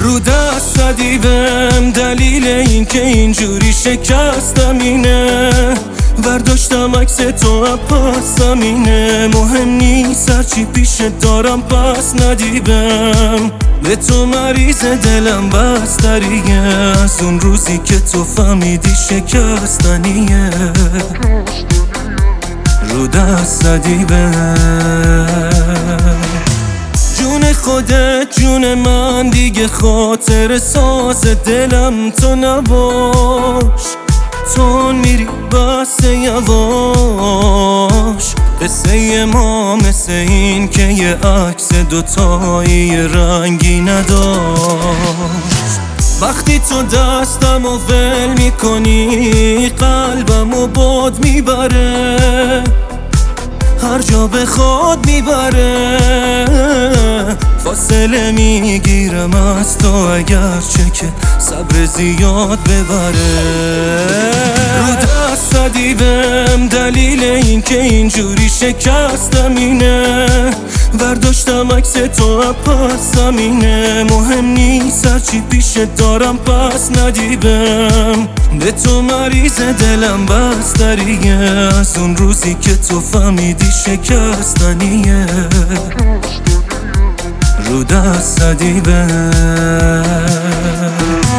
رو دست ندیدم دلیل این که اینجوری شکستم اینه، برداشتم عکس تو پاسم اینه، مهم نیست هرچی پیش دارم پس ندیدم، به تو مریض دلم بستریه، از اون روزی که تو فهمیدی شکستنیه، رو دست ندیدم. جون خودت جون من دیگه خاطر ساز دلم تو نباش، تو میری بس یواش، قصه ما مثل این که یه عکس دوتایی رنگی نداشت، وقتی تو دستم و ول میکنی قلبم و باد میبره، هر جا بخواد میبره، فاصله میگیرم از تو اگرچه که صبر زیاد ببره، رو دست ندیدم دلیل این که اینجوری شکستم اینه، برداشتم عکس تو پاسم اینه، مهم نیست هرچی پیش دارم پس ندیدم، به تو مریض دلم بستریه، از اون روزی که تو فهمیدی شکستنیه، رو دست ندیدم.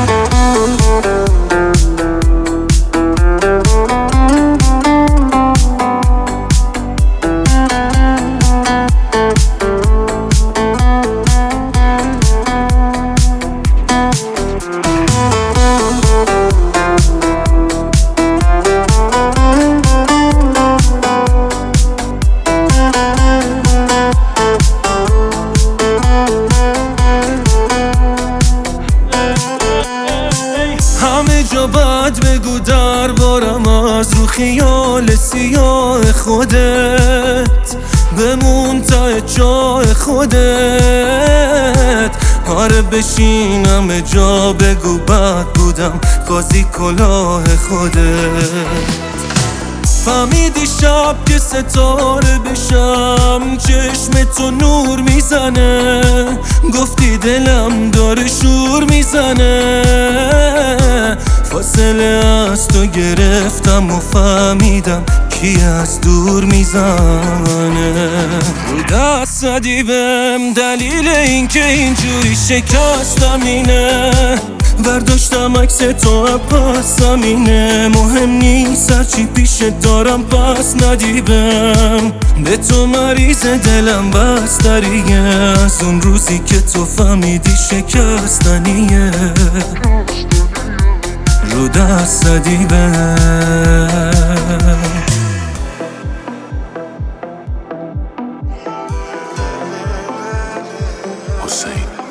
همه جا باید بگو دربارم از رو خیال سیاه خودت، بمون ته جای خودت، آره بشینم جا بگو بد بودم قاضی کلاه خودت، فهمیدی شب که ستاره بشم چشم تو نور میزنه، گفتی دلم داره شور میزنه، فاصله از تو گرفتم و فهمیدم کی از دور میزنه، رو دست ندیدم دلیل این که اینجوری شکستم اینه، برداشتم عکس تو پاسم اینه، مهم نیست هرچی پیش دارم پس ندیدم، به تو مریض دلم بستریه، از اون روزی که تو فهمیدی شکستنیه، رو دست ندیدم. حسین